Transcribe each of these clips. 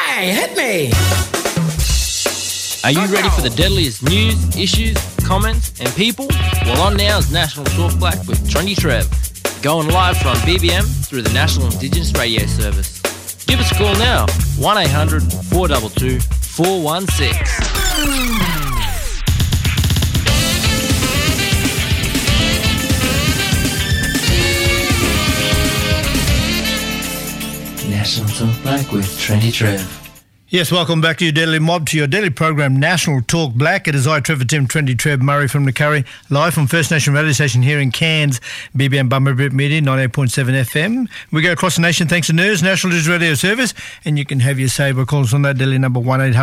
Hey, hit me! Are you ready for the deadliest news, issues, comments and people? Well, on now is National Talk Black with Trendy Trev. Going live from BBM through the National Indigenous Radio Service. Give us a call now, 1-800-422-416. National Talk Black with Trendy Trev. Yes, welcome back to your Daily Mob, to your daily program, National Talk Black. It is I, Trevor Tim, Trendy Trev Murray from the Curry, live from First Nation Radio Station here in Cairns, BBM Bumberbit Media, 98.7 FM. We go across the nation thanks to NIRS, National News Radio Service, and you can have your say by calling us on that daily number,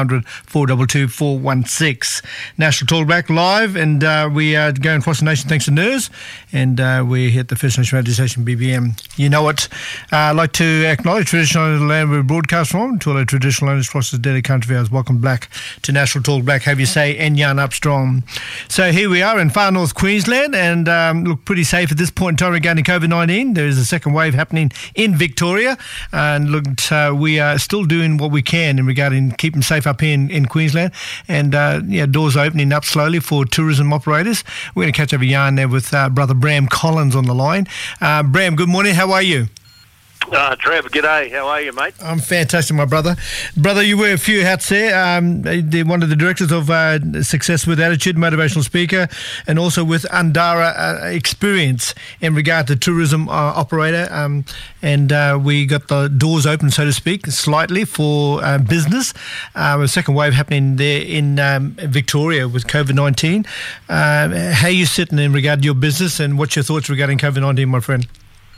1-800-422-416. National Talk Black live, and we are going across the nation thanks to NIRS, and we're here at the First Nation Radio Station, BBM. You know it. I'd like to acknowledge traditional land we broadcast from, to all our traditional owners across the daily country viewers. Welcome back to National Talk Black. Have you say, and yarn up strong. So here we are in far north Queensland, and look pretty safe at this point in time regarding COVID-19. There is a second wave happening in Victoria, and look, we are still doing what we can in regarding keeping safe up here in Queensland, and doors are opening up slowly for tourism operators. We're going to catch up a yarn there with brother Bram Collins on the line. Bram, good morning. How are you? Trevor, g'day. How are you, mate? I'm fantastic, my brother. Brother, you wear a few hats there. One of the directors of Success with Attitude, motivational speaker, and also with Andara Experience in regard to tourism operator. And we got the doors open, so to speak, slightly for business. A second wave happening there in Victoria with COVID-19. How are you sitting in regard to your business, and what's your thoughts regarding COVID-19, my friend?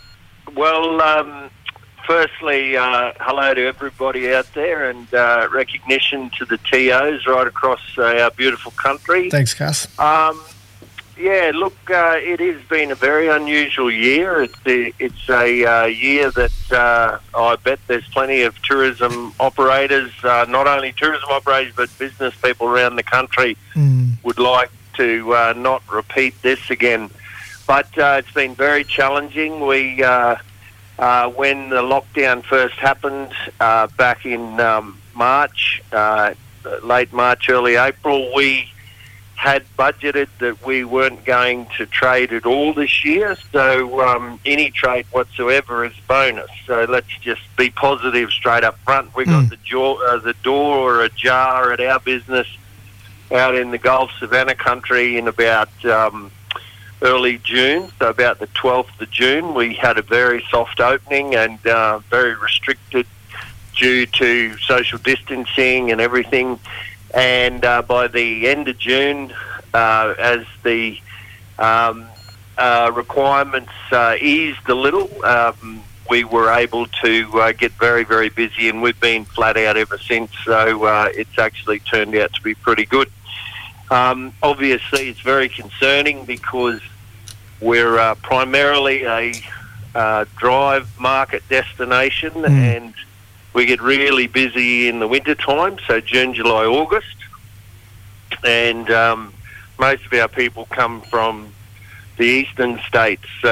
Well, firstly, hello to everybody out there, and recognition to the TOs right across our beautiful country. Thanks, Cass. Look, it has been a very unusual year. It's a year that I bet there's plenty of tourism operators, not only tourism operators, but business people around the country would like to not repeat this again. But it's been very challenging. We, when the lockdown first happened back in March, late March, early April, we had budgeted that we weren't going to trade at all this year. So any trade whatsoever is bonus. So let's just be positive straight up front. We got the door ajar at our business out in the Gulf Savannah country in about early June, so about the 12th of June. We had a very soft opening and very restricted due to social distancing and everything. And by the end of June, as the requirements eased a little, we were able to get very, very busy, and we've been flat out ever since. So it's actually turned out to be pretty good. Obviously, it's very concerning because we're primarily a drive market destination, and we get really busy in the winter time, so June, July, August. And most of our people come from the eastern states, so,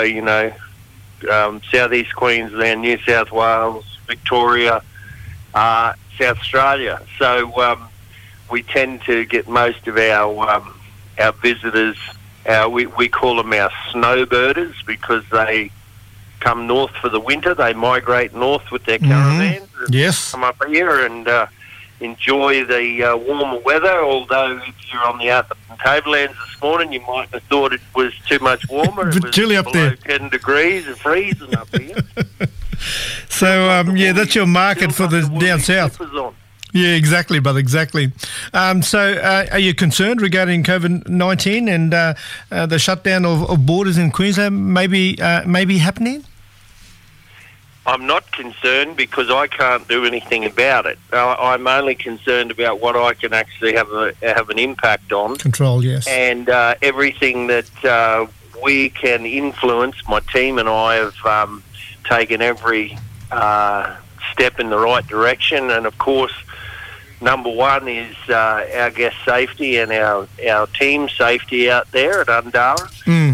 southeast Queensland, New South Wales, Victoria, South Australia. So we tend to get most of our visitors, we call them our snowbirders, because they come north for the winter. They migrate north with their caravans. Yes. Come up here and enjoy the warmer weather, although if you're on the Arthur Tablelands this morning, you might have thought it was too much warmer. It was chilly up there. 10 degrees and freezing up here. So, that's your market for the down south. Yeah, exactly, brother, exactly. So are you concerned regarding COVID-19 and the shutdown of borders in Queensland maybe happening? I'm not concerned because I can't do anything about it. I'm only concerned about what I can actually have an impact on. Control, yes. And everything that we can influence, my team and I have taken every step in the right direction. And, of course, number one is our guest safety and our team safety out there at Undara.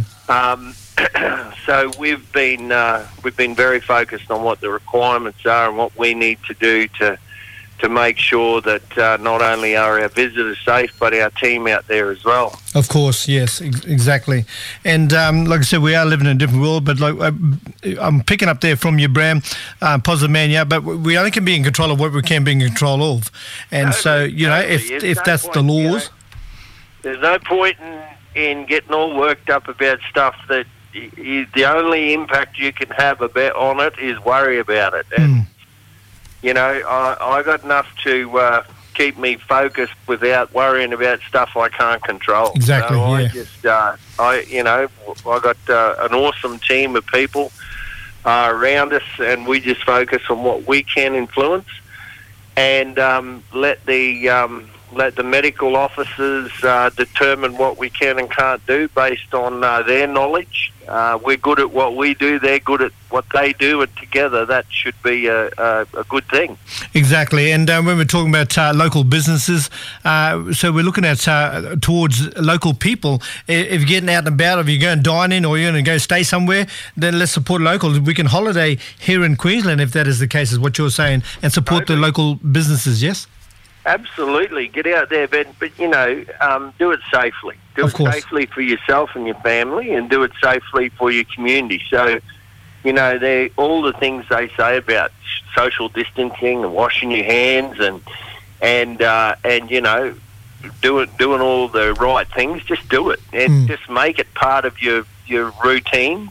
So we've been very focused on what the requirements are and what we need to do to make sure that not only are our visitors safe, but our team out there as well. Of course, yes, exactly. And like I said, we are living in a different world, but like I'm picking up there from you, Bram, positive man, yeah, but we only can be in control of what we can be in control of. And so, if that's the laws... there's no point in getting all worked up about stuff that the only impact you can have on it is worry about it. And, I got enough to keep me focused without worrying about stuff I can't control. Exactly, so I got an awesome team of people around us, and we just focus on what we can influence, and let the medical officers determine what we can and can't do based on their knowledge. We're good at what we do, they're good at what they do, and together that should be a good thing. Exactly. And when we're talking about local businesses, so we're looking at towards local people. If you're getting out and about, if you're going dining or you're going to go stay somewhere, then let's support local. We can holiday here in Queensland, if that is the case, is what you're saying, and support the local businesses, yes? Absolutely. Get out there, but do it safely. Do it safely for yourself and your family, and do it safely for your community. So, they're all the things they say about social distancing and washing your hands and doing all the right things. Just do it, and just make it part of your routine,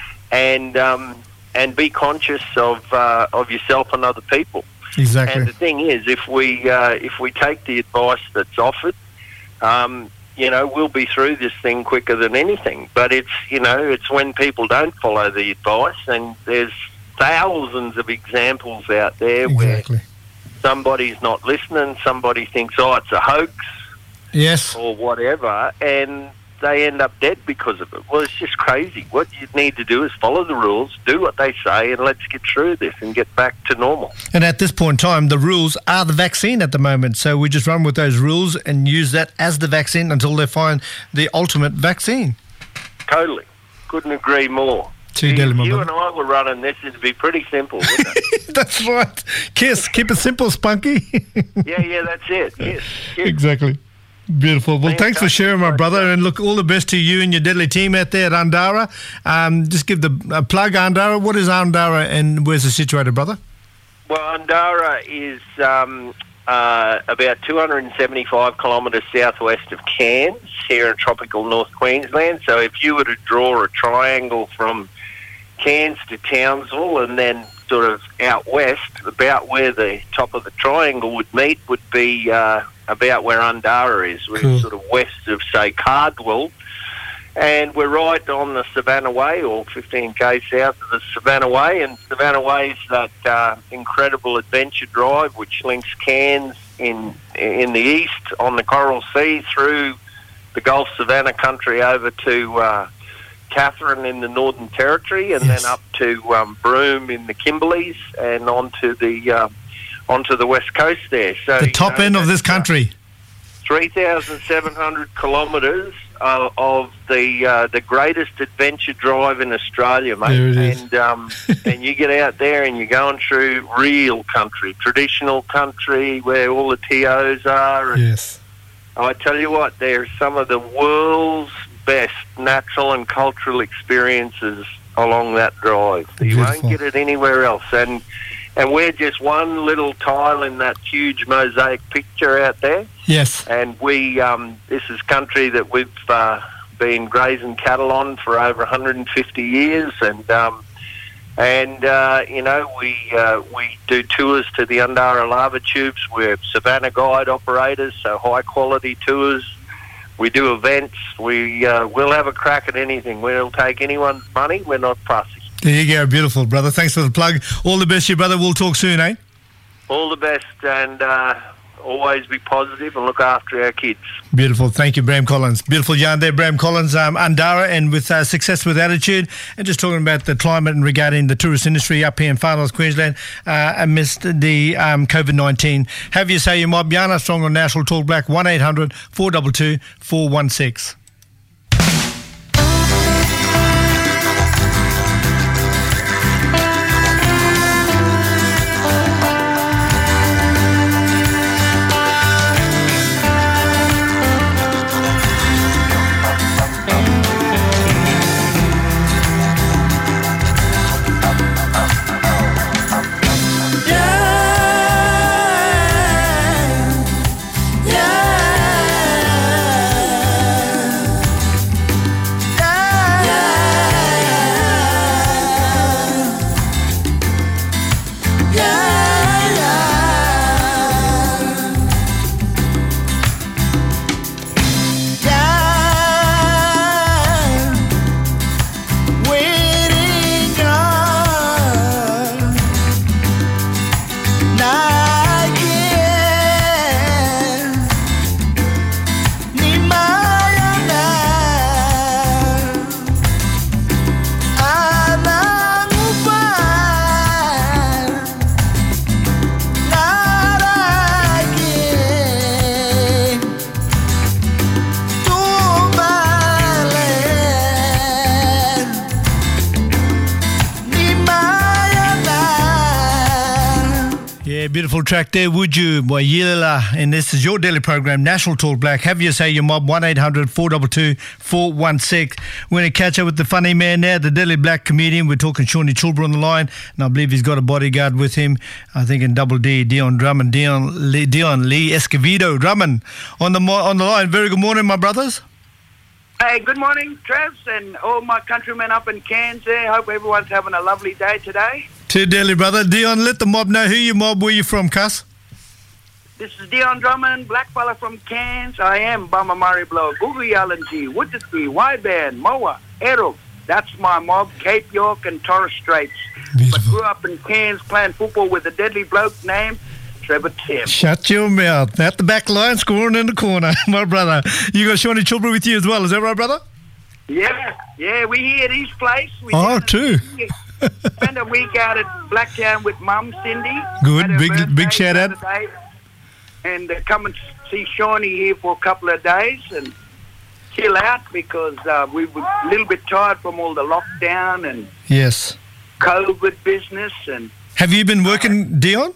and be conscious of yourself and other people. Exactly. And the thing is, if we take the advice that's offered, we'll be through this thing quicker than anything. But it's when people don't follow the advice, and there's thousands of examples out there where somebody's not listening, somebody thinks, it's a hoax, yes, or whatever, and they end up dead because of it. Well, it's just crazy. What you need to do is follow the rules, do what they say, and let's get through this and get back to normal. And at this point in time, the rules are the vaccine at the moment. So we just run with those rules and use that as the vaccine until they find the ultimate vaccine. Totally. Couldn't agree more. You and I were running this, it'd be pretty simple, wouldn't it? That's right. Kiss. Keep it simple, Spunky. yeah, that's it. Yes. Exactly. Beautiful. Well, thanks for sharing, my brother, and look, all the best to you and your deadly team out there at Andara. Just give the plug, Andara. What is Andara and where's it situated, brother? Well, Andara is about 275 kilometres southwest of Cairns, here in tropical North Queensland. So if you were to draw a triangle from Cairns to Townsville and then sort of out west, about where the top of the triangle would meet would be about where Andara is. We're sort of west of, say, Cardwell, and we're right on the Savannah Way, or 15k south of the Savannah Way, and Savannah Way is that incredible adventure drive which links Cairns in the east on the Coral Sea through the Gulf Savannah country over to Katherine in the Northern Territory, and then up to Broome in the Kimberleys, and onto the west coast there. So the top end of this country. 3,700 kilometres of the greatest adventure drive in Australia, mate. There it is. And you get out there and you're going through real country, traditional country where all the TOs are. And yes. I tell you what, they're some of the world's best natural and cultural experiences along that drive. You won't get it anywhere else. And we're just one little tile in that huge mosaic picture out there. Yes. And we, this is country that we've been grazing cattle on for over 150 years, and we do tours to the Andara lava tubes. We're Savannah Guide operators, so high quality tours. We do events. We'll have a crack at anything. We'll take anyone's money. We're not fussy. There you go, beautiful, brother. Thanks for the plug. All the best, you brother. We'll talk soon, eh? All the best, and always be positive and look after our kids. Beautiful. Thank you, Bram Collins. Beautiful yarn there, Bram Collins, Andara, and with Success with Attitude, and just talking about the climate and regarding the tourist industry up here in Far North Queensland amidst the COVID-19. Have you say you mob Yana Strong on National Talk Black 1800 422 416. beautiful track there, Would You, by Yila. And this is your daily program, National Talk Black. Have you say your mob, 1-800-422-416. We're going to catch up with the funny man now, the Daily Black comedian. We're talking Shawnee Chulbra on the line, and I believe he's got a bodyguard with him, I think in Double D, Dion Drummond, Dion Lee Escovedo Drummond on the line. Very good morning, my brothers. Hey, good morning, Trev, and all my countrymen up in Cairns there. Hope everyone's having a lovely day today. Too daily, brother. Dion, let the mob know who you mob, where you from, cuss. This is Dion Drummond, black fella from Cairns. I am Bama Murray Blow, Google LNG, Woodsy, Y-Band, Moa, Errol. That's my mob, Cape York and Torres Straits. Beautiful. But grew up in Cairns playing football with a deadly bloke named Trevor Tim. Shut your mouth. At the back line, scoring in the corner, my brother. You got Shawnee Chulbra with you as well, is that right, brother? Yeah, we here at his place. We too. Spent a week out at Blacktown with Mum, Cindy. Good, big shout out. And come and see Shawnee here for a couple of days and chill out because we were a little bit tired from all the lockdown and yes, COVID business. And have you been working, Dion?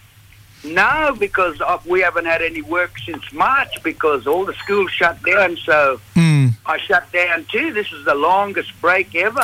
No, because we haven't had any work since March because all the schools shut down. So I shut down too. This is the longest break ever.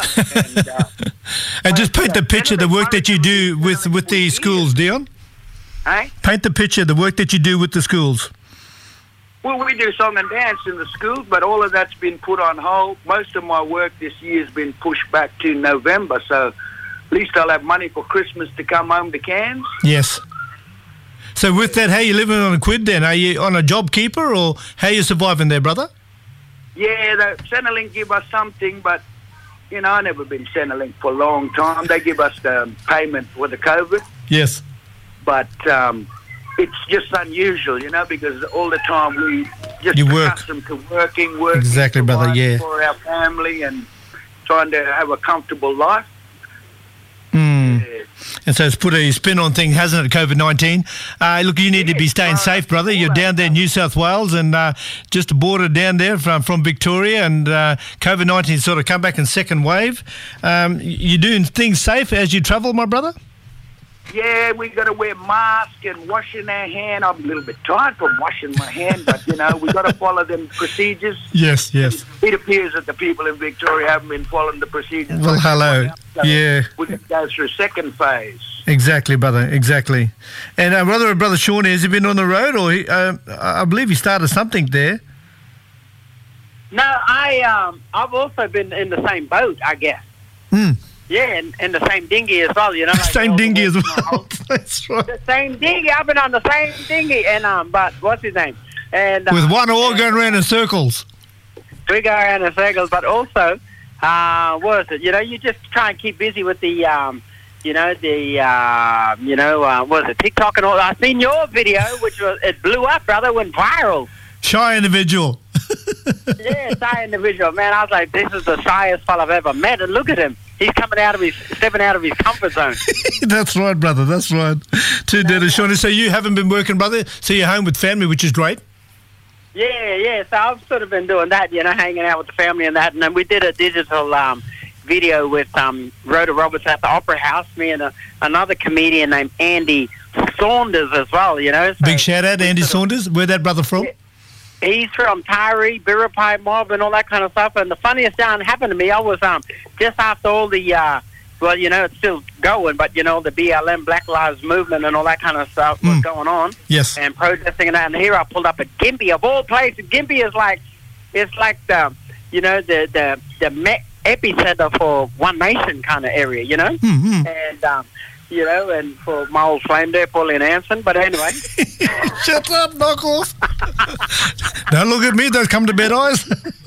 And just paint the picture, the work that you do with the schools, Dion. Hey? Paint the picture, the work that you do with the schools. Well, we do song and dance in the schools, but all of that's been put on hold. Most of my work this year has been pushed back to November, so at least I'll have money for Christmas to come home to Cairns. Yes. So with that, how are you living on a quid then? Are you on a job keeper or how are you surviving there, brother? Yeah, the Centrelink give us something, but, you know, I've never been Centrelink for a long time. They give us the payment for the COVID. Yes. But it's just unusual, you know, because all the time we just accustomed to working exactly, brother, yeah, for our family and trying to have a comfortable life. And so it's put a spin on things, hasn't it, COVID-19? Look, you need to be staying safe, brother. You're down there in New South Wales and just a border down there from Victoria, and COVID-19 sort of come back in second wave. You doing things safe as you travel, my brother? Yeah, we got to wear masks and washing our hand. I'm a little bit tired from washing my hand, but, you know, we got to follow them procedures. Yes. It appears that the people in Victoria haven't been following the procedures. Well, hello. Yeah. We can go through second phase. Exactly, brother, exactly. And brother Shawnee, has he been on the road or I believe he started something there? No, I've also been in the same boat, I guess. Yeah, and the same dinghy as well, you know. Like same dinghy as well. That's right. The same dinghy. I've been on the same dinghy, and but what's his name? And with one oar going around in circles. We go around in circles, but also, what is it? You know, you just try and keep busy with the, what is it? TikTok and all. I seen your video, which it blew up, brother, went viral. Shy individual. Yeah, shy individual, man. I was like, this is the shyest fella I've ever met, and look at him. He's stepping out of his comfort zone. That's right, brother. That's right. Too dead, Shawnee. So you haven't been working, brother. So you're home with family, which is great. Yeah. So I've sort of been doing that, you know, hanging out with the family and that. And then we did a digital video with Rhoda Roberts at the Opera House. Me and another comedian named Andy Saunders as well, you know. So big shout out to Andy Saunders. Where'd that brother from? He's from Tyree, Biripi mob and all that kind of stuff. And the funniest thing happened to me, I was just after all the, well, you know, it's still going, but, you know, the BLM, Black Lives Movement and all that kind of stuff was going on. Yes. And protesting and that. And here I pulled up at Gympie, of all places. Gympie is like, it's like the, you know, the epicenter for One Nation kind of area, you know? Mm-hmm. And, you know, and for my old flame there, Pauline Anson. But anyway. Shut up, Knuckles. Don't look at me, those come to bed eyes.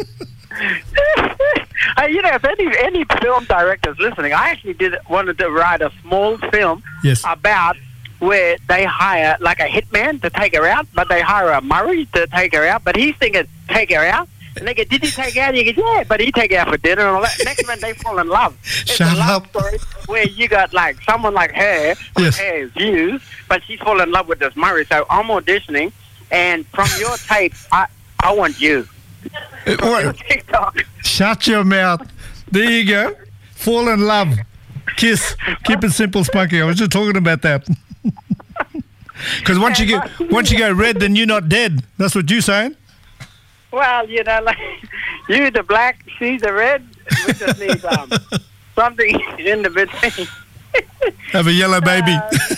Hey, you know, if any film directors listening, I actually wanted to write a small film about where they hire like a hitman to take her out, but they hire a Murray to take her out, but he's thinking, take her out. And they go, did you take her out? You go, yeah, but he take her out for dinner and all that. Next minute, they fall in love. It's Shut a love up. story where you got like someone like her with her views, but she's falling in love with this Murray. So I'm auditioning, and from your tape, I want you. From your TikTok. Shut your mouth. There you go. Fall in love. Kiss. Keep it simple, Spunky. I was just talking about that. Because once you go red, then you're not dead. That's what you're saying. Well, you know, like you the black, she's the red. We just need something in the between. Have a yellow baby.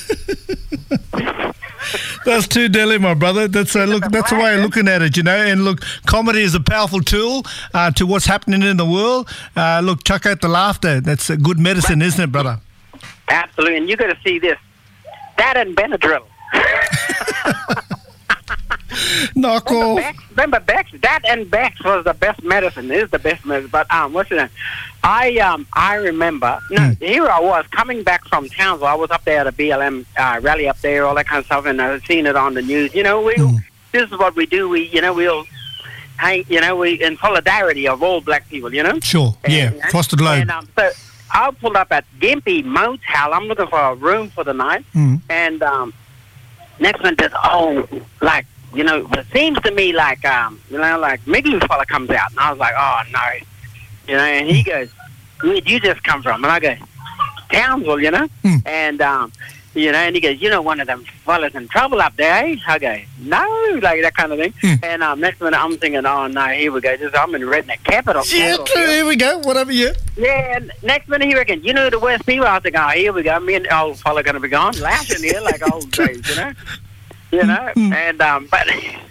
That's too Delhi, my brother. That's that's a way of looking at it, you know. And look, comedy is a powerful tool to what's happening in the world. Look, chuck out the laughter. That's a good medicine, isn't it, brother? Absolutely. And you got to see this. That and Benadryl. Knock off. Remember Bex? That and Bex was the best medicine. It is the best medicine. But what's your name? I remember. Here I was coming back from Townsville. I was up there at a BLM rally up there, all that kind of stuff, and I was seeing it on the news. You know, this is what we do. We'll hang. You know, we in solidarity of all black people. You know. Sure. Across the globe. And so I pulled up at Gympie Motel. I'm looking for a room for the night, and next one says, like. You know, it seems to me like, you know, like Migloo fella comes out. And I was like, oh, no. You know, and he goes, where'd you just come from? And I go, Townsville, you know. And, you know, and he goes, you know, one of them fellas in trouble up there, eh? I go, no, like that kind of thing. And next minute I'm thinking, oh, no, here we go. I'm in redneck capital. Yeah, true, here we go. Whatever, yeah. Yeah, and next minute he reckons, you know the worst people? I think, oh, here we go. Me and the old fella going to be gone laughing here like old days, you know. You know, and but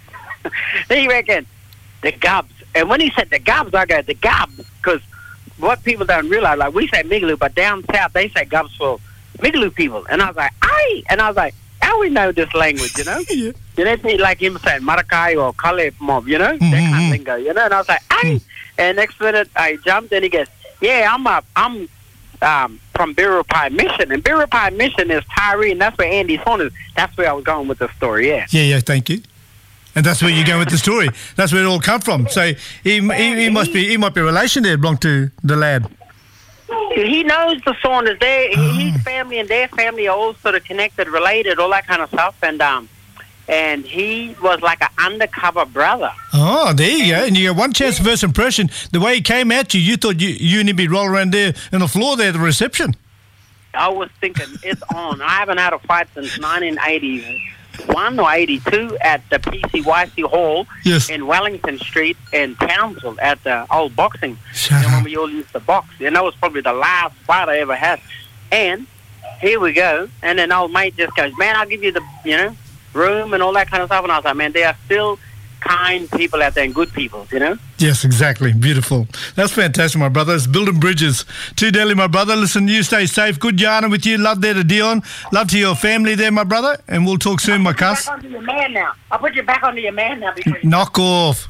he reckoned the Gubs. And when he said the Gubs, I go, the Gubs, because what people don't realize, like we say Migloo, but down south they say Gubs for Migloo people. And I was like, aye. And I was like, how we know this language, you know? You know, like him saying Marakai or Kale mob, you know? That kind of lingo, you know? And I was like, aye. And next minute I jumped and he goes, yeah, I'm from Biripi Mission, and Biripi Mission is Tyree, and that's where Andy's home is. That's where I was going with the story. Yeah, thank you. And that's where you go with the story. That's where it all come from. So he might be a relation there, belong to the lad. He knows the Saunders. His family and their family are all sort of connected, related, all that kind of stuff, and he was like an undercover brother. Oh, there you go. And you got one chance of first impression. The way he came at you, you thought you and he'd be rolling around there on the floor there at the reception. I was thinking, it's on. I haven't had a fight since 1981 or 82 at the PCYC Hall in Wellington Street in Townsville at the old boxing. When we all used to box. And that was probably the last fight I ever had. And here we go. And then old mate just goes, man, I'll give you the, you know, room and all that kind of stuff. And I was like, man, there are still kind people out there and good people, you know? Yes, exactly. Beautiful. That's fantastic, my brother. It's building bridges. To Delhi, my brother. Listen, you stay safe. Good yarning with you. Love there to Dion. Love to your family there, my brother. And we'll talk soon, my cuss. I'll put you back onto your man now. I'll put you back onto your man now. Knock off.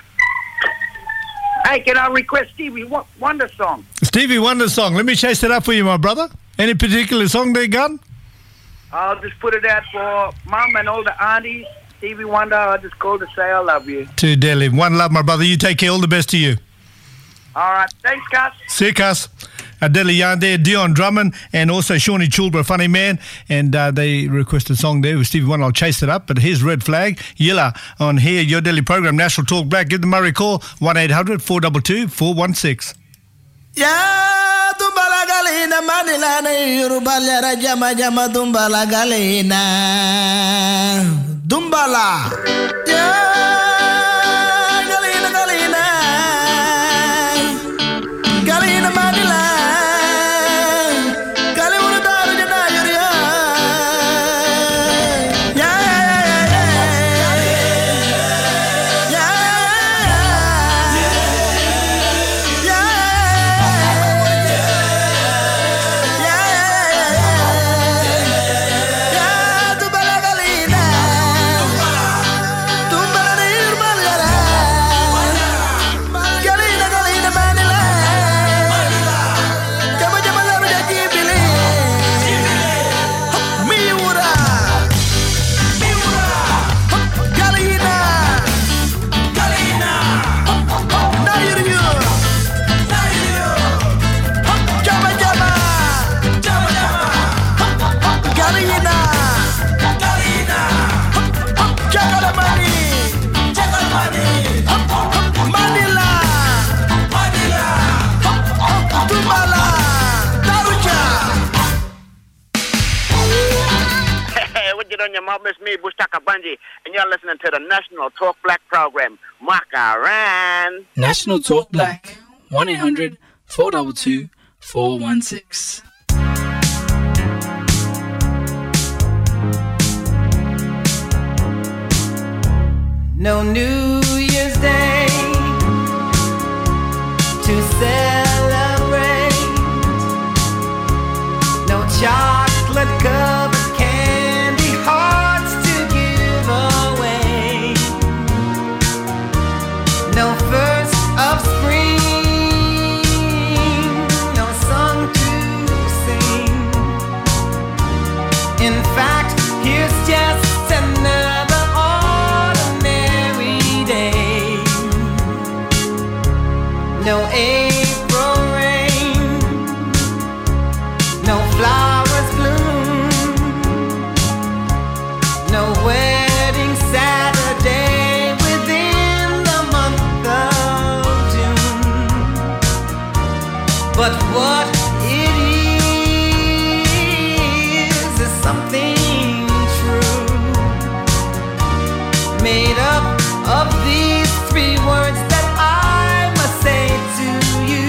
Hey, can I request Stevie Wonder song? Stevie Wonder song. Let me chase that up for you, my brother. Any particular song there, Gun? I'll just put it out for Mum and all the aunties. Stevie Wonder, I just called to say I love you. To Delhi. One love, my brother. You take care. All the best to you. All right. Thanks, Gus. See you, Gus. Delhi Yarn there, Dion Drummond, and also Shawnee Chulbra, funny man. And they requested a song there with Stevie Wonder. I'll chase it up. But here's Red Flag. Yilla on here, your Delhi program, National Talk Black. Give the Murray call, 1-800-422-416. Ya tumbala galina manila na Yoruba ra jama jama tumbala galina tumbala ya galina galina galina manila galina daru jana yuria ya on your mom, it's me, Bustaka Bunji, and you're listening to the National Talk Black program. Makaran. National Talk Black. 1-800-422-416. No New Year's Day to celebrate. No chocolate covered candy hearts to give away. No first of spring, no song to sing. In fact, here's just another no April rain, no flowers bloom, no wedding Saturday within the month of June. But what it is something true, made up of these three words that I must say to you.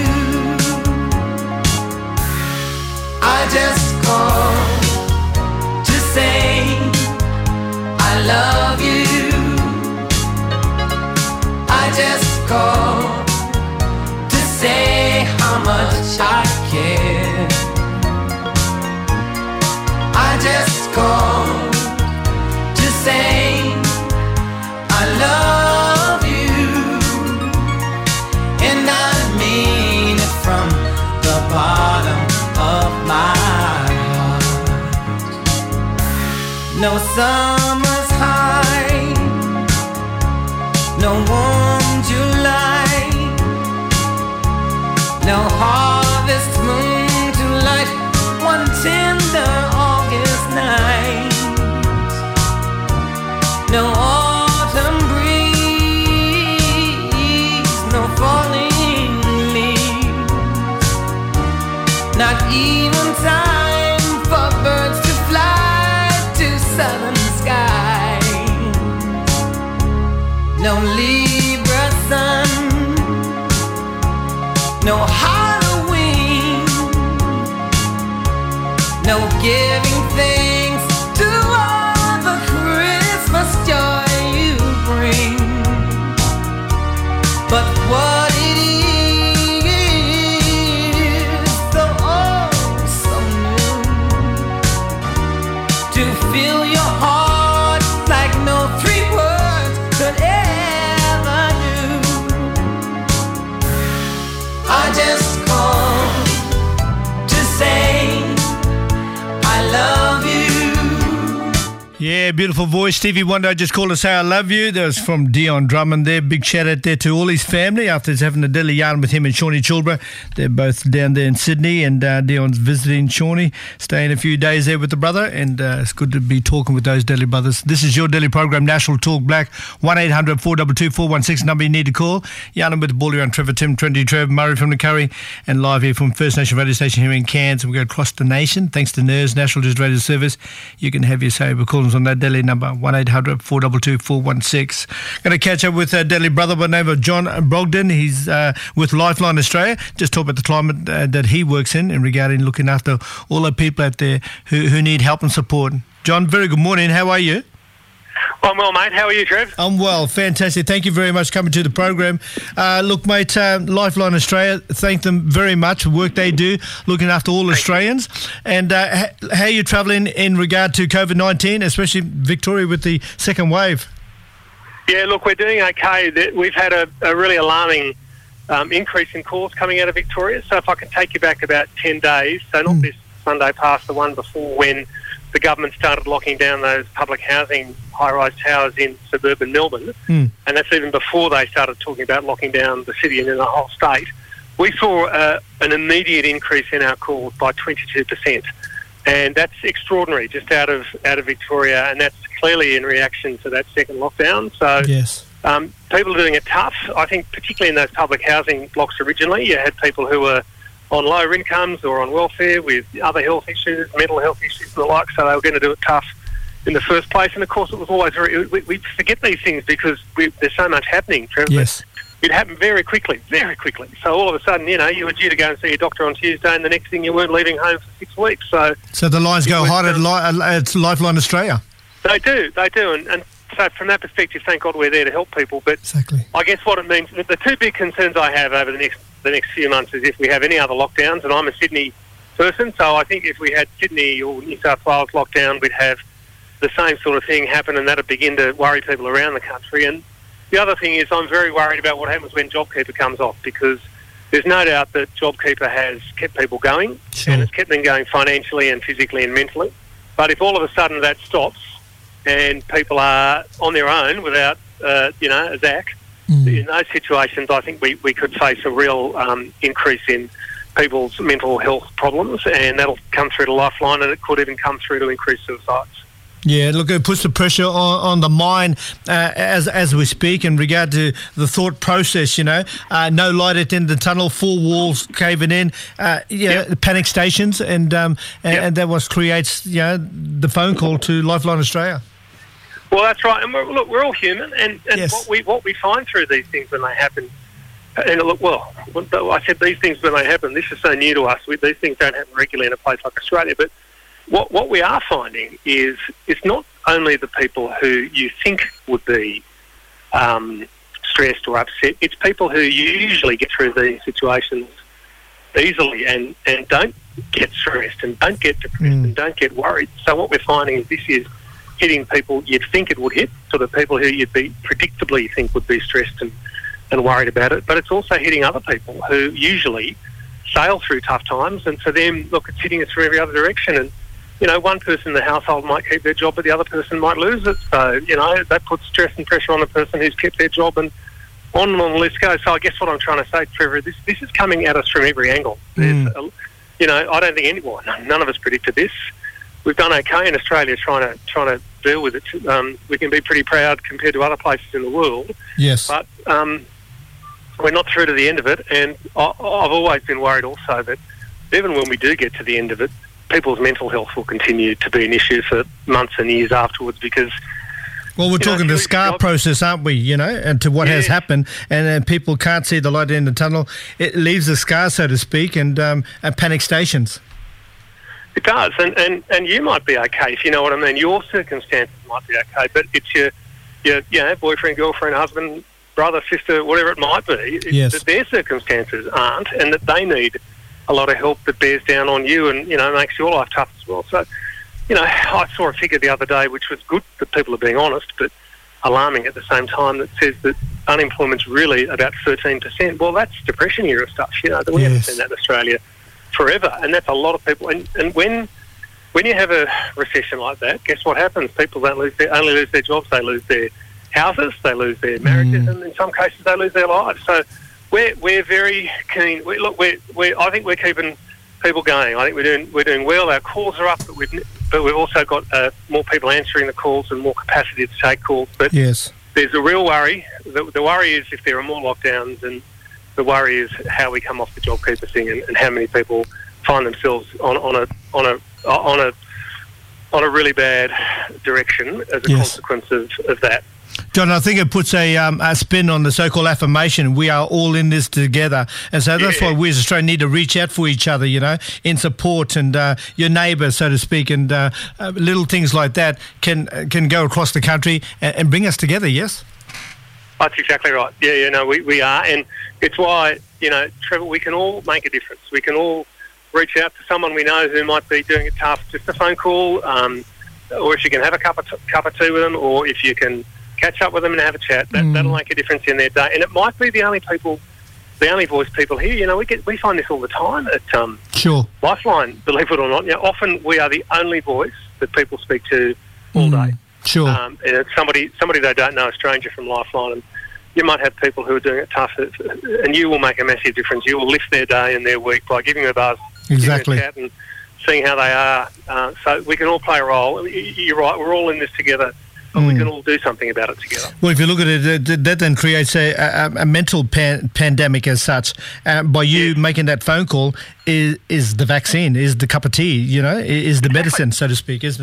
I just called to say I love you. I just called to say how much I care. I just called to say I love you, and I mean it from the bottom of my heart. No summer's high, no warm July, no harvest moon to light one tender August night, no autumn breeze, no falling leaves, not even time for birds to fly to southern skies, no Libra sun, no Halloween, no giving thanks to all the Christmas joy you bring. But what it is, so oh so new, to fill your heart like no three words could ever do. I just called to say I love you. Yeah, beautiful voice. Stevie Wonder just called to say I love you. That was from Dion Drummond there. Big shout out there to all his family after having a deadly yarn with him and Shawnee Chilbra. They're both down there in Sydney, and Dion's visiting Shawnee, staying a few days there with the brother, and it's good to be talking with those deadly brothers. This is your daily program, National Talk Black. 1-800-422-416, number you need to call. Yarning with Baldy and Trevor, Tim, Trendy Trev, Murray from the Curry, and live here from First Nation Radio Station here in Cairns. We go across the nation. Thanks to NERS, National Digital Radio Service. You can have your say by calling us on that daily number, 1-800-422-416. Going to catch up with a deadly brother by the name of John Brogden. He's with Lifeline Australia. Just talk about the climate that he works in regarding looking after all the people out there who need help and support. John, very good morning. How are you? I'm well, mate. How are you, Trev? I'm well. Fantastic. Thank you very much for coming to the program. Look, mate, Lifeline Australia, thank them very much for the work they do, looking after all Australians. And how are you travelling in regard to COVID-19, especially Victoria with the second wave? Yeah, look, we're doing okay. We've had a really alarming increase in calls coming out of Victoria. So if I can take you back about 10 days, so not this Sunday past, the one before, when the government started locking down those public housing high-rise towers in suburban Melbourne, and that's even before they started talking about locking down the city and then the whole state. We saw an immediate increase in our calls by 22%, and that's extraordinary, just out of Victoria, and that's clearly in reaction to that second lockdown. So yes. People are doing it tough. I think particularly in those public housing blocks originally, you had people who were on lower incomes or on welfare with other health issues, mental health issues and the like, so they were going to do it tough in the first place. And of course, it was always we forget these things because there's so much happening, Trevor. Yes. It happened very quickly. So all of a sudden, you were due to go and see your doctor on Tuesday, and the next thing you weren't leaving home for 6 weeks. So the lines go hard at Lifeline Australia. They do, and so from that perspective, thank God we're there to help people. But exactly. I guess what it means, the two big concerns I have over the next few months is if we have any other lockdowns, and I'm a Sydney person, so I think if we had Sydney or New South Wales lockdown, we'd have the same sort of thing happen, and that would begin to worry people around the country. And the other thing is I'm very worried about what happens when JobKeeper comes off, because there's no doubt that JobKeeper has kept people going, and it's kept them going financially and physically and mentally. But if all of a sudden that stops and people are on their own without, a ZAC, in those situations, I think we could face a real increase in people's mental health problems, and that'll come through to Lifeline, and it could even come through to increased suicides. Yeah, look, it puts the pressure on the mind as we speak in regard to the thought process, no light at the end of the tunnel, 4 walls caving in, panic stations, and that what creates, the phone call to Lifeline Australia. Well, that's right, and we're all human, and yes. what we find through these things when they happen, and look, I said these things when they happen, this is so new to us, these things don't happen regularly in a place like Australia, but what we are finding is it's not only the people who you think would be stressed or upset, it's people who usually get through these situations easily and don't get stressed and don't get depressed and don't get worried. So what we're finding is this is hitting people you'd think it would hit, sort of people who you'd be predictably think would be stressed and worried about it, but it's also hitting other people who usually sail through tough times, and for them, look, it's hitting us from every other direction, and one person in the household might keep their job, but the other person might lose it. So, that puts stress and pressure on the person who's kept their job, and on the list goes. So I guess what I'm trying to say, Trevor, this is coming at us from every angle. I don't think none of us predicted this. We've done okay in Australia trying to deal with it. We can be pretty proud compared to other places in the world. Yes. But we're not through to the end of it, and I've always been worried also that even when we do get to the end of it, people's mental health will continue to be an issue for months and years afterwards, because... Well, we're talking the SCAR process, aren't we, and to what has happened, and people can't see the light in the tunnel. It leaves a scar, so to speak, and panic stations. It does, and you might be okay, if you know what I mean. Your circumstances might be okay, but it's your boyfriend, girlfriend, husband, brother, sister, whatever it might be, yes. That their circumstances aren't, and that they need a lot of help that bears down on you and, makes your life tough as well. So, I saw a figure the other day which was good that people are being honest, but alarming at the same time, that says that unemployment's really about 13%. Well, that's depression era stuff, we haven't seen that in Australia forever, and that's a lot of people. And when you have a recession like that, guess what happens? People only lose their jobs, they lose their houses, they lose their marriages, and in some cases they lose their lives. So we're very keen. I think we're keeping people going. I think we're doing well. Our calls are up, but we've also got more people answering the calls and more capacity to take calls. But yes, there's a real worry. The worry is if there are more lockdowns, and the worry is how we come off the JobKeeper thing, and how many people find themselves on a really bad direction as a consequence of that. John, I think it puts a spin on the so-called affirmation. We are all in this together. And so that's why we as Australians need to reach out for each other, in support, and your neighbour, so to speak, and little things like that can go across the country and bring us together, yes? That's exactly right. We are. And it's why, Trevor, we can all make a difference. We can all reach out to someone we know who might be doing it tough, just a phone call, or if you can have a cup of tea with them, or if you can catch up with them and have a chat. That'll make a difference in their day. And it might be the only voice people hear. We find this all the time at Lifeline, believe it or not. Often we are the only voice that people speak to all day. Sure. And it's somebody they don't know, a stranger from Lifeline. And you might have people who are doing it tough, and you will make a massive difference. You will lift their day and their week by giving them a buzz, exactly, giving them a chat and seeing how they are. So we can all play a role. You're right, we're all in this together. But we can all do something about it together. Well, if you look at it, that then creates a mental pandemic as such. By you making that phone call is the vaccine, is the cup of tea, is the medicine, so to speak, isn't it?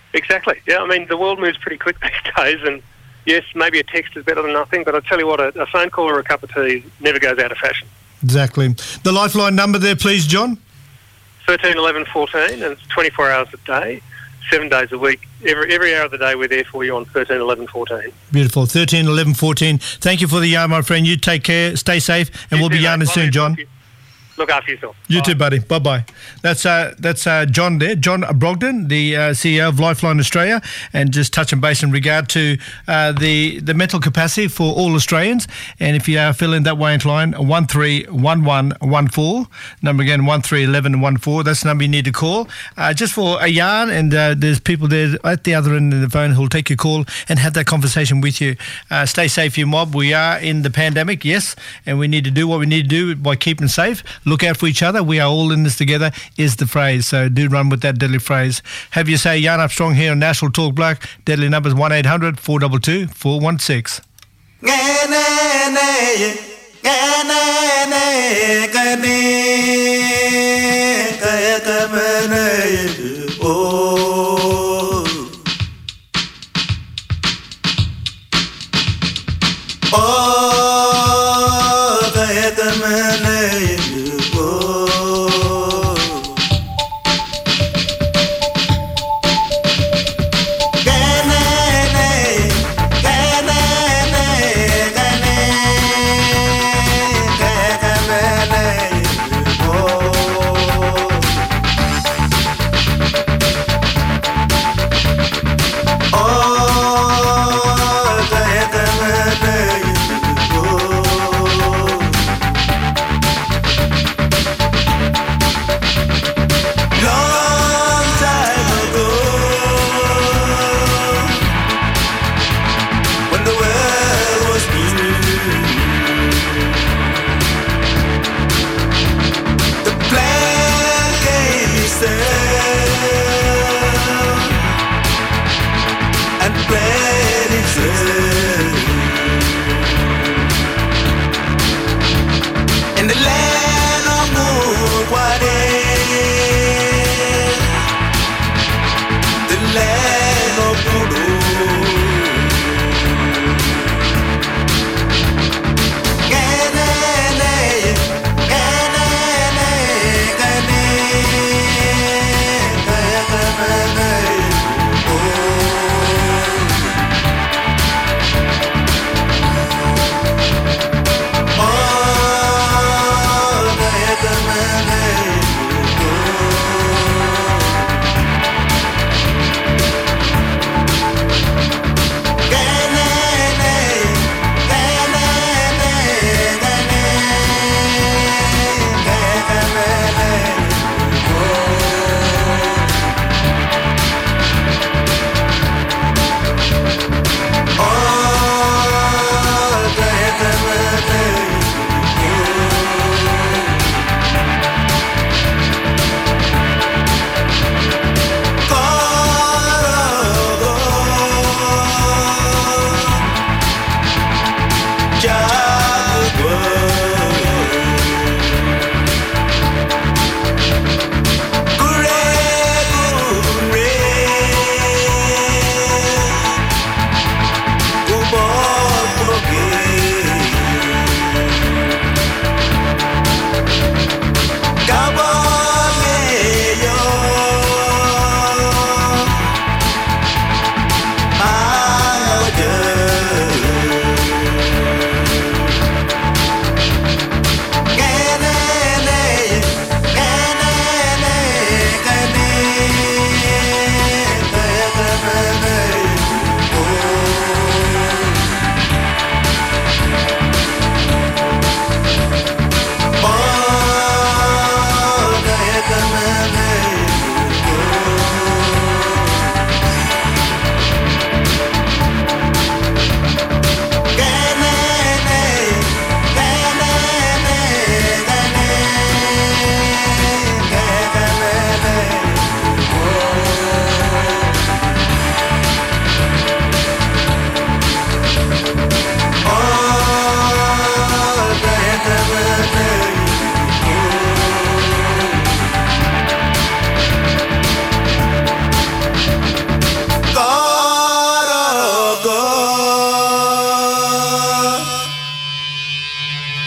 Exactly. Yeah, I mean, the world moves pretty quick these days, and yes, maybe a text is better than nothing, but I tell you what, a phone call or a cup of tea never goes out of fashion. Exactly. The Lifeline number there, please, John? 13 11 14, and it's 24 hours a day, 7 days a week. Every hour of the day we're there for you on 13 11 14. Beautiful. 13 11 14. Thank you for the yarn, my friend. You take care, stay safe, and we'll be yarning soon, John. Look after yourself. You too, buddy. Bye-bye. That's John there, John Brogden, the CEO of Lifeline Australia, and just touching base in regard to the mental capacity for all Australians. And if you are feeling that way inclined, 131114, number again 131114. That's the number you need to call. Just for a yarn, and there's people there at the other end of the phone who'll take your call and have that conversation with you. Stay safe, you mob. We are in the pandemic, yes, and we need to do what we need to do by keeping safe. Look out for each other. We are all in this together is the phrase. So do run with that deadly phrase. Have you say Yarn Up Strong here on National Talk Black. Deadly numbers 1800 422 416.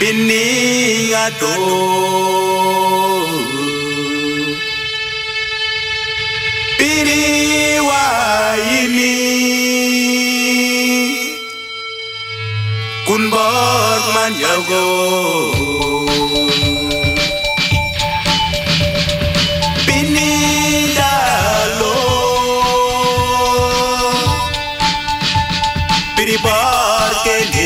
Biningato Piriwaini Kunbor Manyago Pinidalo Piribar Kene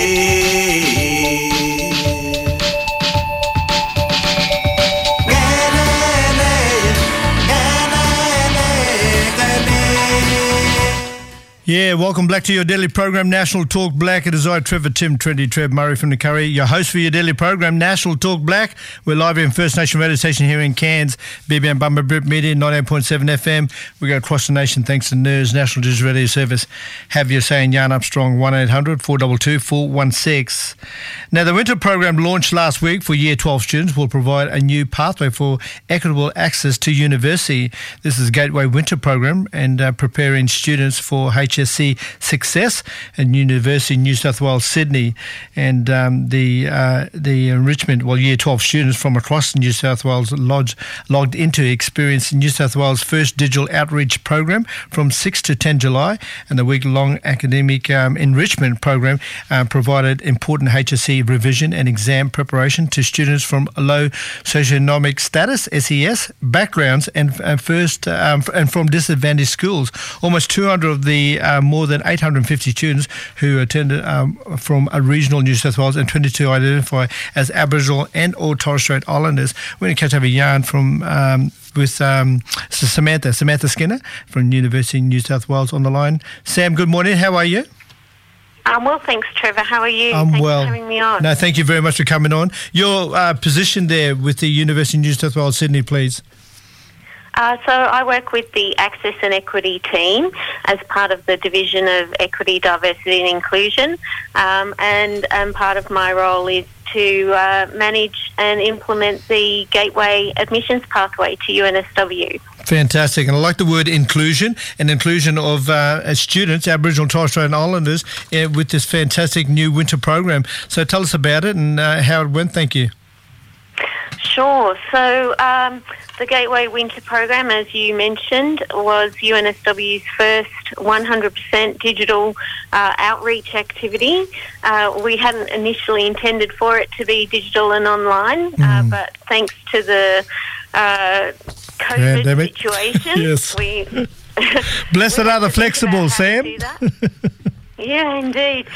Yeah, welcome back to your daily program, National Talk Black. It is I, Trevor Tim, Trendy Trev Murray from the Curry, your host for your daily program, National Talk Black. We're live in First Nation radio station here in Cairns, BBM Bumba Brit Media, 98.7 FM. We go across the nation thanks to NERS, National Digital Radio Service. Have your say in Yarn Up Strong, 1-800-422-416. Now, the winter program launched last week for Year 12 students will provide a new pathway for equitable access to university. This is Gateway Winter Program and preparing students for HSC success at University New South Wales, Sydney. And the enrichment, Year 12 students from across New South Wales logged into Experience New South Wales' first digital outreach program from 6 to 10 July. And the week-long academic enrichment program provided important HSC revision and exam preparation to students from low socioeconomic status, SES, backgrounds and from disadvantaged schools. Almost 200 of the more than 850 students who attended from a regional New South Wales and 22 identify as Aboriginal and or Torres Strait Islanders. We're going to catch up a yarn from with Samantha Skinner from University of New South Wales on the line. Sam, good morning. How are you? I'm well, thanks, Trevor. How are you? Thanks for having me on. No, thank you very much for coming on. Your position there with the University of New South Wales, Sydney, please. So I work with the Access and Equity team as part of the Division of Equity, Diversity and Inclusion, and part of my role is to manage and implement the Gateway admissions pathway to UNSW. Fantastic. And I like the word inclusion and inclusion of students, Aboriginal and Torres Strait Islanders, with this fantastic new winter program. So tell us about it and how it went. Thank you. Sure. So the Gateway Winter Program, as you mentioned, was UNSW's first 100% digital outreach activity. We hadn't initially intended for it to be digital and online, but thanks to the COVID situation, yes. Blessed are the flexible, Sam. Yeah, indeed.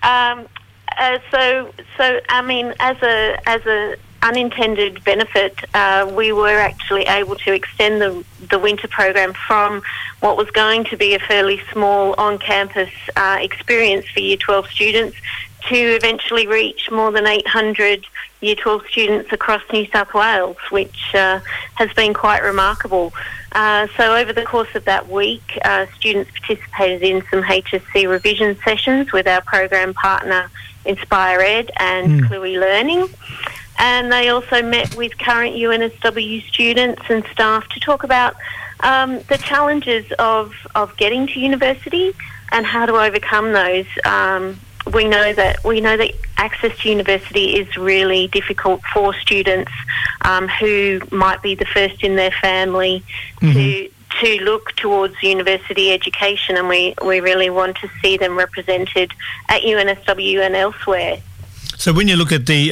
So I mean, as a unintended benefit, we were actually able to extend the winter program from what was going to be a fairly small on-campus experience for Year 12 students to eventually reach more than 800 Year 12 students across New South Wales, which has been quite remarkable. So over the course of that week, students participated in some HSC revision sessions with our program partner Inspire Ed and Cluey Learning. And they also met with current UNSW students and staff to talk about the challenges of getting to university and how to overcome those. We know that access to university is really difficult for students who might be the first in their family to look towards university education, and we really want to see them represented at UNSW and elsewhere. So when you look at the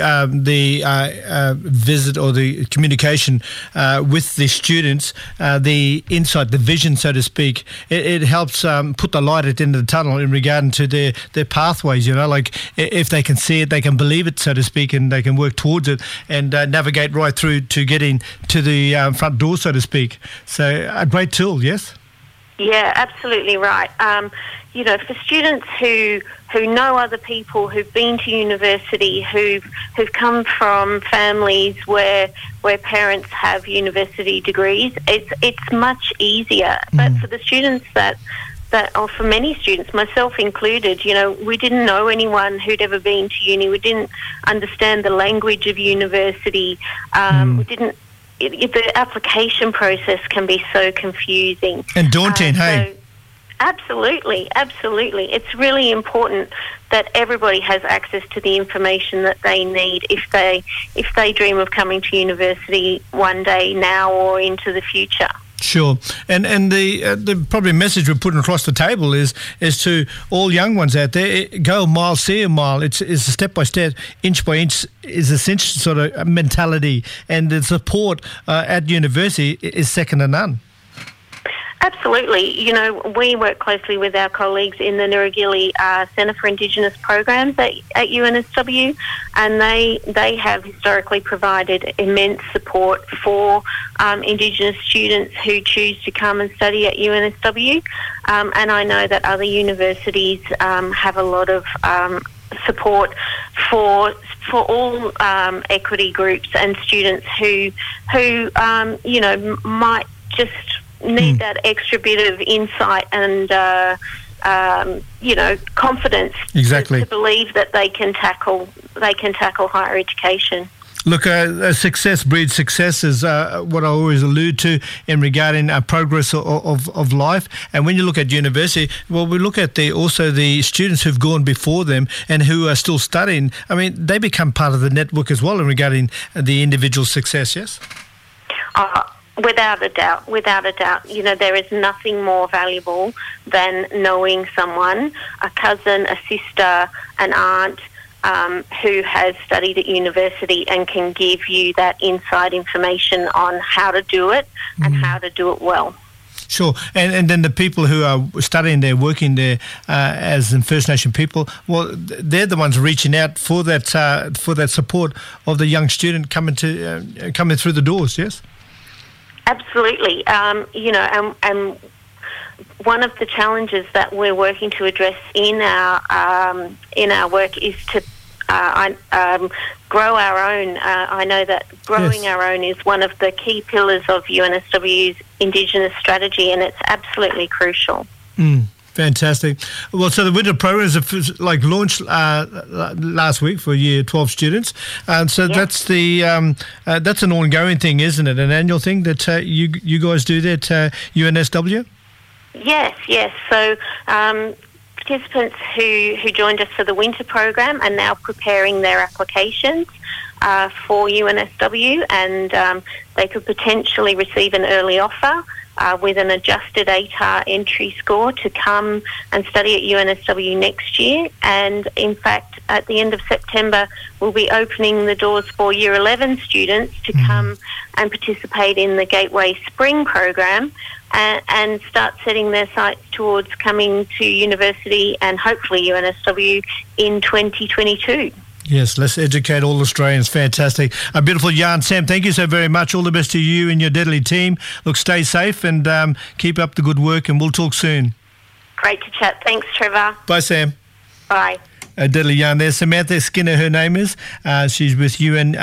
visit or the communication with the students, the insight, the vision, so to speak, it helps put the light at the end of the tunnel in regard to their pathways, you know, like if they can see it, they can believe it, so to speak, and they can work towards it and navigate right through to getting to the front door, so to speak. So a great tool, yes? Yeah, absolutely right. You know, for students who know other people who've been to university, who've come from families where parents have university degrees, it's much easier. But for the students or for many students, myself included, you know, we didn't know anyone who'd ever been to uni. We didn't understand the language of university. We didn't. The application process can be so confusing and daunting. Hey. Absolutely. It's really important that everybody has access to the information that they need if they dream of coming to university one day now or into the future. Sure, and the probably message we're putting across the table is to all young ones out there: go a mile, see a mile. It's a step by step, inch by inch is essential sort of mentality, and the support at university is second to none. Absolutely. You know, we work closely with our colleagues in the Nirrigili Centre for Indigenous Programs at UNSW, and they have historically provided immense support for Indigenous students who choose to come and study at UNSW. And I know that other universities have a lot of support for all equity groups and students who you know, might just need that extra bit of insight and you know, confidence to believe that they can tackle higher education. Look, success breeds success is what I always allude to in regarding progress of life. And when you look at university, well, we look at also the students who've gone before them and who are still studying. I mean, they become part of the network as well in regarding the individual success, yes? Without a doubt. You know, there is nothing more valuable than knowing someone, a cousin, a sister, an aunt, who has studied at university and can give you that inside information on how to do it and how to do it well. Sure, and then the people who are studying there, working there as in First Nation people, well, they're the ones reaching out for that support of the young student coming through the doors, yes? Absolutely. You know, and one of the challenges that we're working to address in our work is to grow our own. I know that growing our own is one of the key pillars of UNSW's Indigenous strategy, and it's absolutely crucial. Fantastic. Well, so the winter program is launched last week for Year 12 students, and so that's an ongoing thing, isn't it? An annual thing that you guys do there at UNSW? Yes. So participants who joined us for the winter program are now preparing their applications for UNSW, and they could potentially receive an early offer with an adjusted ATAR entry score to come and study at UNSW next year. And in fact, at the end of September, we'll be opening the doors for Year 11 students to come and participate in the Gateway Spring program and start setting their sights towards coming to university and hopefully UNSW in 2022. Yes, let's educate all Australians. Fantastic. A beautiful yarn. Sam, thank you so very much. All the best to you and your Deadly team. Look, stay safe and keep up the good work, and we'll talk soon. Great to chat. Thanks, Trevor. Bye, Sam. Bye. Deadly yarn there. Samantha Skinner, her name is. She's with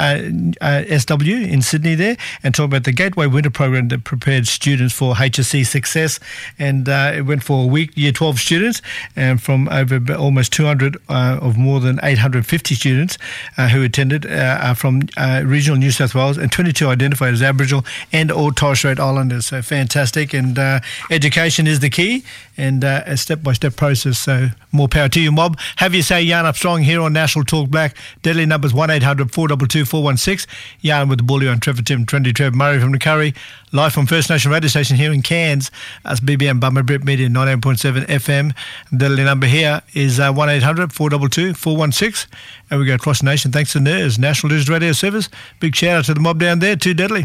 UNSW in Sydney there, and talking about the Gateway Winter Program that prepared students for HSC success. And it went for a week, Year 12 students, and from over almost 200 of more than 850 students who attended are from regional New South Wales, and 22 identified as Aboriginal and or Torres Strait Islanders. So fantastic. And education is the key, and a step-by-step process. So more power to you, mob. Have you say Yarn Up Strong here on National Talk Black. Deadly numbers 1800 422 416. Yarn with the bully on Trevor Tim, Trendy Trev, Murray from the Curry. Live from First Nation radio station here in Cairns. That's BBM Bummer Brit Media 98.7 FM. Deadly number here is 1800 422 416. And we go across the nation thanks to NIRS, National News Radio Service. Big shout out to the mob down there too, Deadly.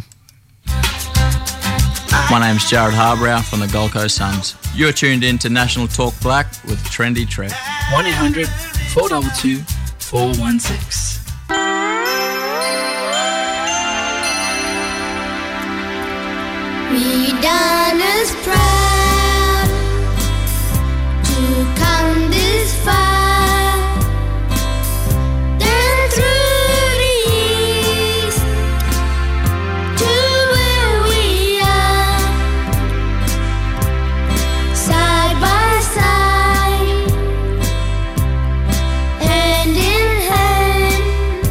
My name's Jared Harbrow from the Gold Coast Suns. You're tuned in to National Talk Black with Trendy Trev. 1800 422 416. We done us proud to come this far, then through the years to where we are, side by side, hand in hand,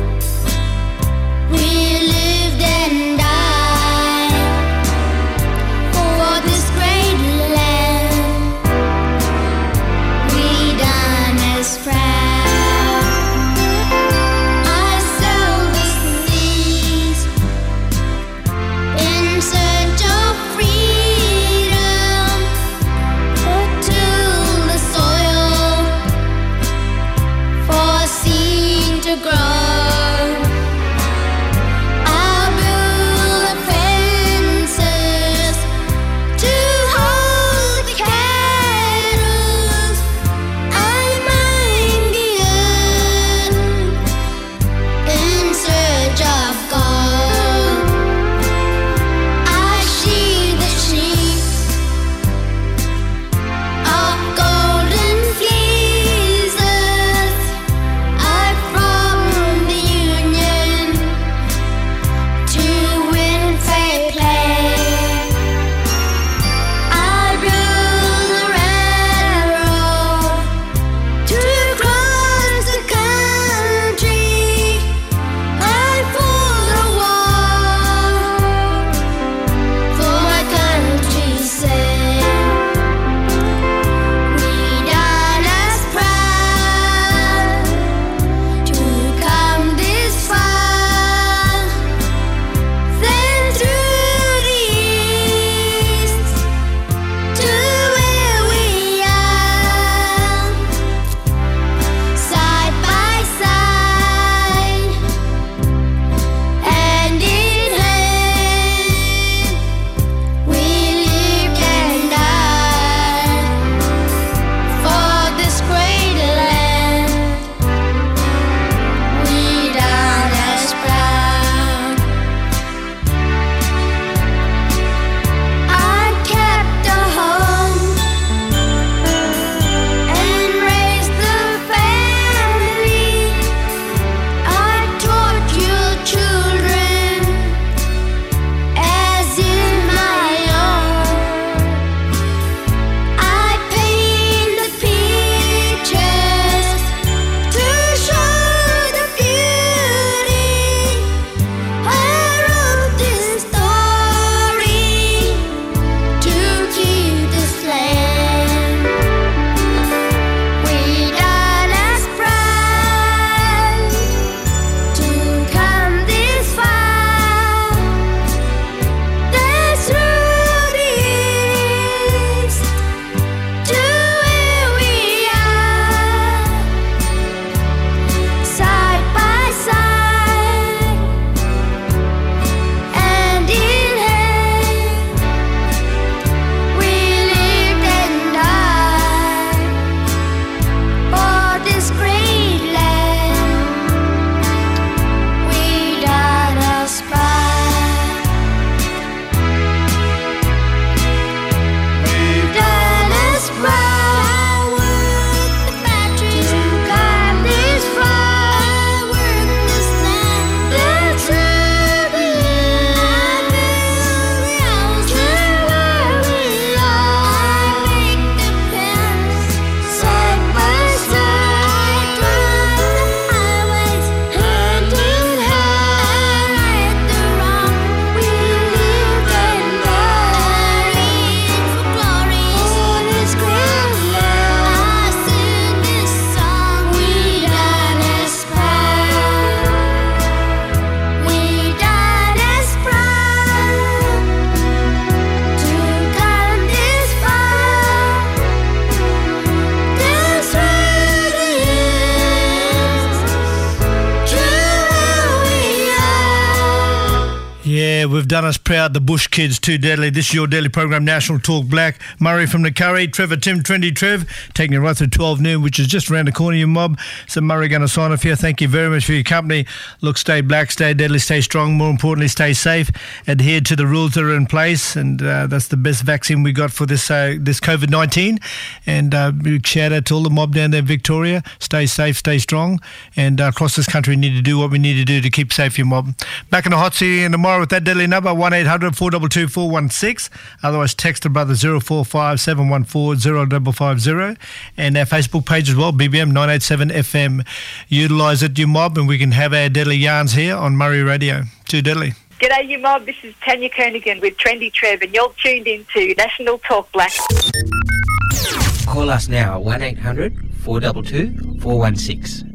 we lived and died for this great Yeah, we've done us proud, the Bush Kids, Too Deadly. This is your daily program, National Talk Black. Murray from the Curry, Trevor, Tim, Trendy Trev, taking you right through 12 noon, which is just around the corner, you mob. So Murray going to sign off here. Thank you very much for your company. Look, stay black, stay deadly, stay strong. More importantly, stay safe. Adhere to the rules that are in place. And that's the best vaccine we got for this COVID-19. And big shout out to all the mob down there in Victoria. Stay safe, stay strong. And across this country, we need to do what we need to do to keep safe, your mob. Back in the hot seat tomorrow with that deadly number, 1-800-422-416. Otherwise, text the brother 0457140550. And our Facebook page as well, BBM 987 FM. Utilise it, you mob, and we can have our deadly yarns here on Murray Radio. Too deadly. G'day, you mob. This is Tanya Kernigan with Trendy Trev, and you're tuned in to National Talk Black. Call us now, 1-800-422-416.